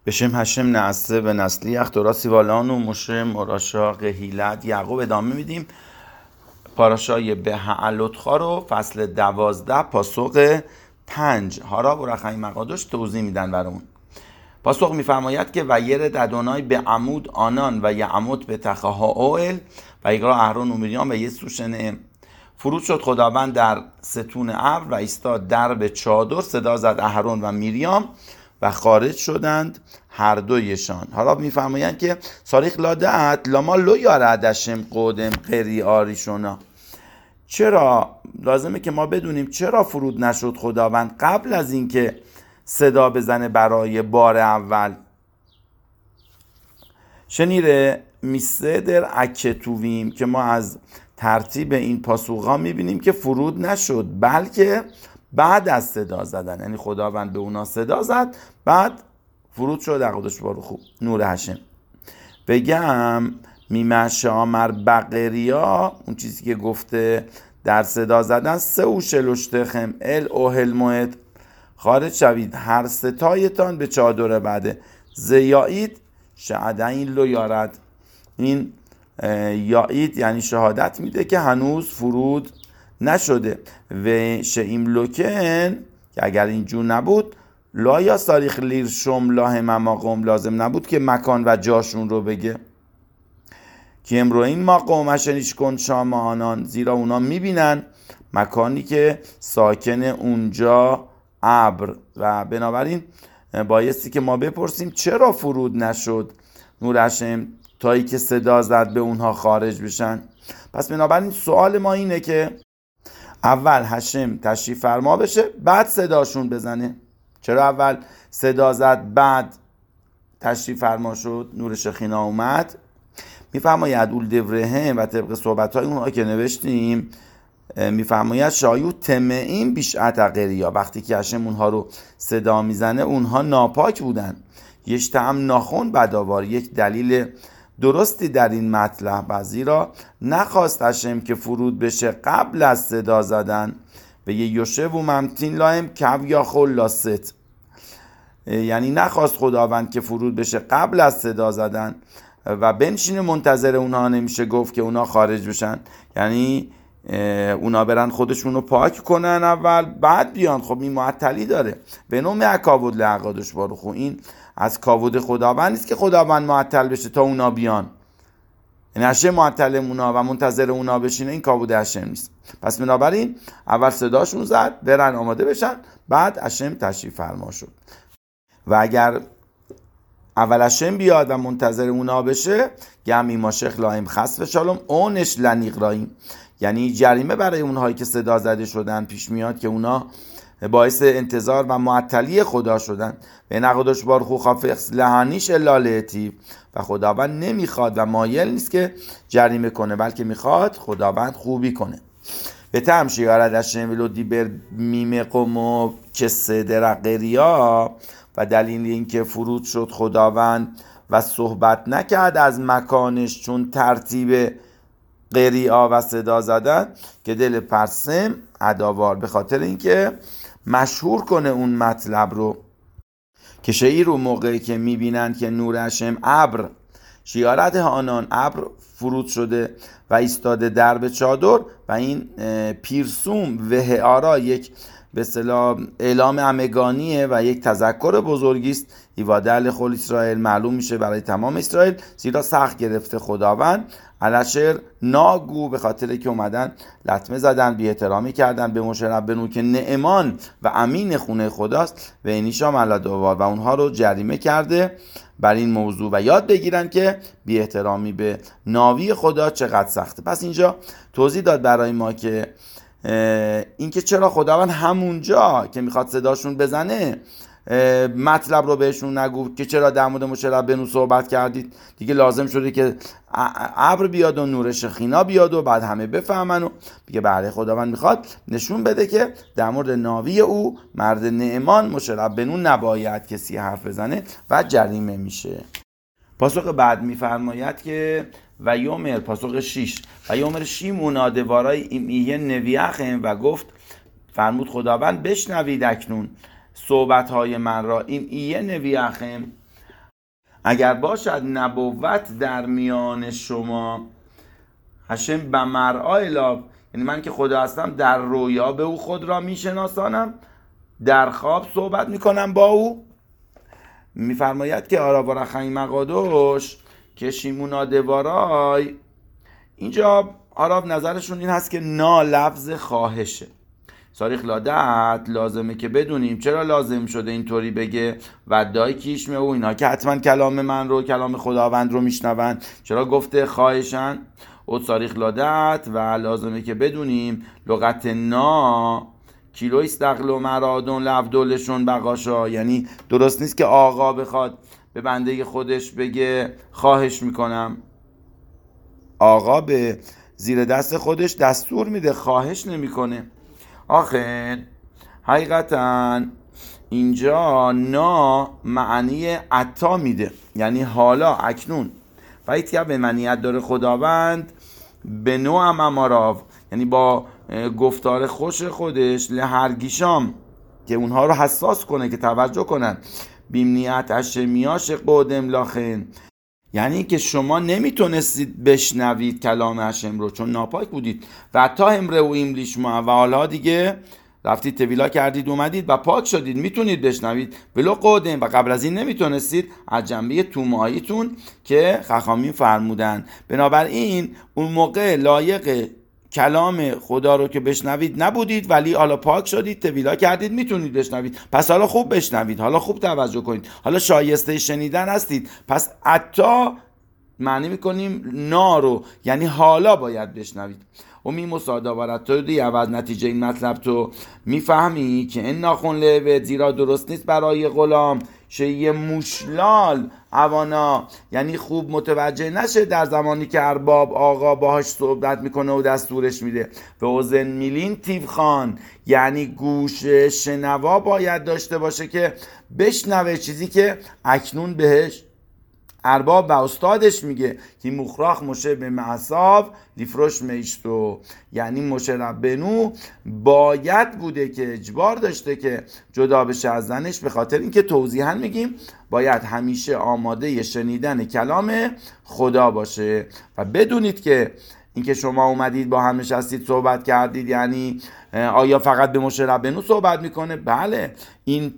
בשم هشم نعسه به نسلی اختورا سیوالان و مشه مراشا قهیلت یعقوب ادامه میدیم. پاراشای به هعلوتخا رو فصل 12 پاسخ 5 هارا و رخای مقادش توضیح میدن برامون. پاسخ میفرماید که و یرد ادونای به عمود آنان و یعمود به تخاها اوئل و یقرا اهرون و میریام و یسوشنه. فرود شد خداوند در ستون ابر و ایستاد در به چادر، صدا زد اهرون و میریام و خارج شدند هر دویشان. حالا میفرمایند که ساریخ لادهت لاما لو یاردشم قودم قری آریشونا. چرا لازمه که ما بدونیم چرا فرود نشد خداوند قبل از اینکه صدا بزنه برای بار اول. شنیره میسدر اکتوویم که ما از ترتیب این پاسوقا میبینیم که فرود نشد بلکه بعد از صدا زدن، یعنی خداوند به اونا صدا زد بعد فرود شد. اقدش بارو خوب نور هشم بگم میمشه آمر بقریا، اون چیزی که گفته در صدا زدن سه او شلوشتخم ال اوهل موعد خارج شوید هر ستایتان به چادر بعده زیایید شهدین لو یارد. این یایید یعنی شهادت میده که هنوز فرود نشده. و شئیم لوکن که اگر اینجور نبود لا یا ساریخ لیر شم لاه مقام، لازم نبود که مکان و جاشون رو بگه که امروین ما قومشنیش کن شام آنان، زیرا اونا میبینن مکانی که ساکن اونجا ابر. و بنابراین بایستی که ما بپرسیم چرا فرود نشد نور هشم تایی که صدا زد به اونها خارج بشن. پس بنابراین سوال ما اینه که اول هشم تشریف فرما بشه بعد صداشون بزنه. چرا اول صدا زد بعد تشریف فرما شد نور شخینا اومد؟ میفرماید اول دوره و طبق صحبت‌های اونها که نوشتیم میفرماید شایو تمئین بیشعت قریا، وقتی که هشم اونها رو صدا میزنه اونها ناپاک بودن. یشتهم ناخون بداوار، یک دلیل درستی در این مطلب و زیرا نخواست هشم که فرود بشه قبل از صدا زدن و یه یوشه و ممتین لاهم کب یا خل لاست، یعنی نخواست خداوند که فرود بشه قبل از صدا زدن و بنشینه منتظر اونها. نمیشه گفت که اونها خارج بشن، یعنی اونا برن خودشون رو پاک کنن اول بعد بیان. خب این معطلی داره به نوع اکاود لعقادش بارخو. این از کاود خداوند نیست که خداوند معطل بشه تا اونا بیان، یعنی هشم معطل اونا و منتظر اونا بشینه، این کاود هشم نیست. پس بنابراین اول صداشون زد برن آماده بشن بعد هشم تشریف فرما شد. و اگر اول هشم بیاد و منتظر اونا بشه گمی ماشخ لایم خسف شالم اونش لنیقراییم، یعنی جریمه برای اونهایی که صدا زده شدن پیش میاد که اونا باعث انتظار و معطلی خدا شدن. به نقدش بارخو خافخ لحنیش الالتی، و خداوند نمیخواد و مایل نیست که جریمه کنه بلکه میخواد خداوند خوبی کنه. به تمشی یاردشن ولو دیبر میمه قومو کسه درقریا، و دلیل این که فرود شد خداوند و صحبت نکرد از مکانش چون ترتیب قریا و صدا زدن که دل پرسم عداوار، به خاطر اینکه مشهور کنه اون مطلب رو که شعیر رو موقعی که میبینند که نور هشم ابر شیارت آنان ابر فرود شده و ایستاده در به چادر، و این پیرسوم و هعارا یک به اصطلاح اعلام همگانیه و یک تذکر بزرگی است. ایوادل خل اسرائیل معلوم میشه برای تمام اسرائیل، زیرا سخت گرفته خداوند علشر ناگو، به خاطر که اومدن لطمه زدن بی احترامی کردن به موشه ربنو که نعمان و امین خونه خداست و اینیشام علی دوار، و اونها رو جریمه کرده بر این موضوع و یاد بگیرن که بی احترامی به ناوی خدا چقدر سخته. پس اینجا توضیح داد برای ما که اینکه چرا خداوند همونجا که میخواد صداشون بزنه مطلب رو بهشون نگو که چرا در مورد موشه ربنو صحبت کردید. دیگه لازم شده که ابر بیاد و نور شخینا بیاد و بعد همه بفهمن و دیگه بله خداوند میخواد نشون بده که در مورد ناوی او مرد نعمان موشه ربنو نباید کسی حرف بزنه و جریمه میشه. پاسخ بعد میفرماید که و یومر پاسخ 6 و یومر شیمون آدوارای ایمیه نویخم و گفت فرمود خداوند بشنوید اکنون صحبت‌های من را. این ایه نویخم اگر باشد نبوت در میان شما، هشم بمرآ الیه، یعنی من که خدا هستم در رویا به او خود را میشناسانم، در خواب صحبت میکنم با او. میفرماید که آراوا رخیم مقادوش که شیمونا دوارای، اینجا آراب نظرشون این هست که نا لفظ خواهشه. صاریخ لادت لازمه که بدونیم چرا لازم شده اینطوری بگه و دای کیشمه او، اینا که حتما کلام من رو، کلام خداوند رو میشنون، چرا گفته خواهشن او صاریخ لادت و لازمه که بدونیم لغت نا کیلو استقل و مرادون لفدولشون بقاشا، یعنی درست نیست که آقا بخواد به بنده خودش بگه خواهش میکنم. آقا به زیر دست خودش دستور میده، خواهش نمیکنه. آخه حقیقتا اینجا نا معنی عطا میده، یعنی حالا اکنون. فایتیا به معنیت داره خداوند به نوع اماراو، یعنی با گفتار خوش خودش لهرگیشام که اونها رو حساس کنه که توجه کنن، بیمنیت اشمیاش قدم لاخن، یعنی که شما نمیتونستید بشنوید کلام هشم رو چون ناپاک بودید و تا امره و ایملیش ما و حالا دیگه رفتید تبیلا کردید اومدید و پاک شدید میتونید بشنوید، ولو قدم و قبل از این نمیتونستید از جنبه توماییتون که خخامین فرمودن. بنابراین اون موقع لایق کلام خدا رو که بشنوید نبودید، ولی حالا پاک شدید تبیلا کردید میتونید بشنوید، پس حالا خوب بشنوید، حالا خوب توجه کنید، حالا شایسته شنیدن هستید. پس عطا معنی میکنیم نارو، یعنی حالا باید بشنوید. و می مصادوارت تو دی عوض نتیجه این مطلب تو میفهمی که این ناخون لوه، زیرا درست نیست برای غلام شیء موشلال اوانا، یعنی خوب متوجه نشه در زمانی که ارباب آقا باهاش صحبت میکنه و دستورش میده. و اوزن میلین تیفخان، یعنی گوش شنوا باید داشته باشه که بشنوه چیزی که اکنون بهش ارباب و استادش میگه که مخراخ مشه به معصاب لیفروش میشتو، یعنی مشه ربنو باید بوده که اجبار داشته که جدا بشه از زنش، به خاطر اینکه توضیحاً میگیم باید همیشه آماده شنیدن کلام خدا باشه. و بدونید که اینکه شما اومدید با هم نشستید صحبت کردید، یعنی آیا فقط به مشه ربنو صحبت میکنه؟ بله، این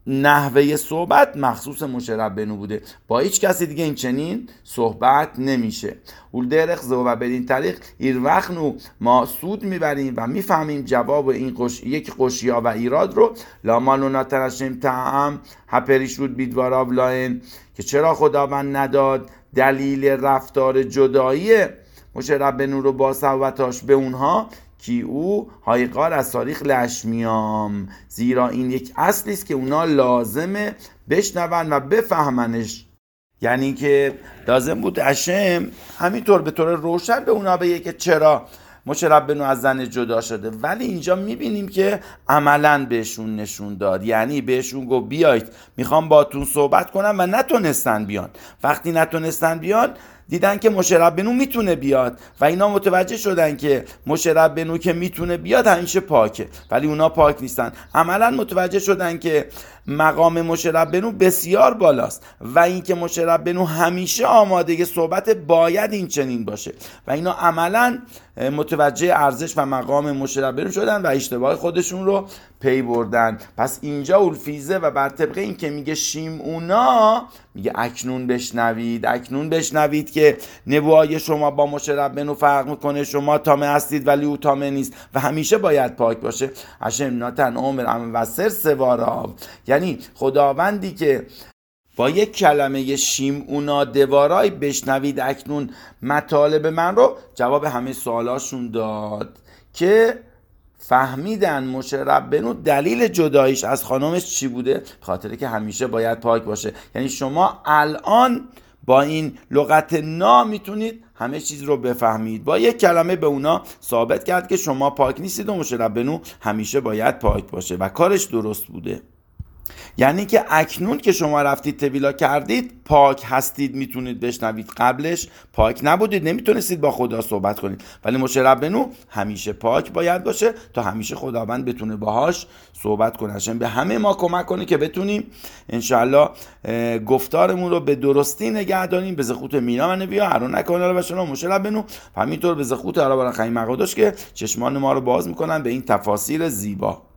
نحوه صحبت مخصوص مشه ربنو بوده، با هیچ کسی دیگه این چنین صحبت نمیشه. اول درخ زو و بدین طریق ایروخنو ما سود میبریم و میفهمیم جواب این یک قشیا و ایراد رو. لامانو ناترشیم تعم هپریشود بیدواراو لاین، که چرا خداوند نداد دلیل رفتار جدایی مشه ربنو رو با صحبتاش به اونها کی او هایقال از تاریخ لشمیام، زیرا این یک اصلی است که اونا لازمه بشنون و بفهمنش. یعنی که لازم بود هشم همینطور به طور روشن به اونا بگه که چرا مشه ربنو از زن جدا شده، ولی اینجا میبینیم که عملاً بهشون نشون داد، یعنی بهشون گفت بیایید میخوام باتون صحبت کنم و نتونستن بیان. وقتی نتونستن بیان دیدن که مشه ربنو میتونه بیاد و اینا متوجه شدن که مشه ربنو که میتونه بیاد همیشه پاکه، ولی اونا پاک نیستن. عملا متوجه شدن که مقام مشه ربنو بسیار بالاست و اینکه مشه ربنو همیشه آماده صحبت باید این چنین باشه و اینا عملا متوجه ارزش و مقام مشه ربنو شدن و اشتباه خودشون رو پی بردن. پس اینجا اولفیزه و بر طبق این که میگه شیمعونا، میگه اکنون بشنوید، اکنون بشنوید که نبوهای شما با مشه ربنو فرق میکنه، شما تامه هستید ولی او تامه نیست و همیشه باید پاک باشه. هشم ناتن عمر ام و سر سوارا، یعنی خداوندی که با یک کلمه شیمعونا دوارای بشنوید اکنون مطالب من رو جواب همه سوالاشون داد که فهمیدن مشه ربنو دلیل جداییش از خانمش چی بوده، خاطره که همیشه باید پاک باشه. یعنی شما الان با این لغت نا میتونید همه چیز رو بفهمید، با یک کلمه به اونا ثابت کرد که شما پاک نیستید و مشه ربنو همیشه باید پاک باشه و کارش درست بوده. یعنی که اکنون که شما رفتید تبیلا کردید پاک هستید، میتونید بشنوید. قبلش پاک نبودید، نمیتونستید با خدا صحبت کنید. ولی مشه ربنو همیشه پاک باید باشه تا همیشه خداوند بتونه باهاش صحبت کنه. هاشم به همه ما کمک کنه که بتونیم انشاءالله گفتارمون رو به درستی نگه داریم. به زخوت مینا و نبیا هرون نکنه و شما مشه ربنو، همینطور به زخوت عرب خیم مقادش که چشمان ما رو باز میکنن به این تفاسیر زیبا.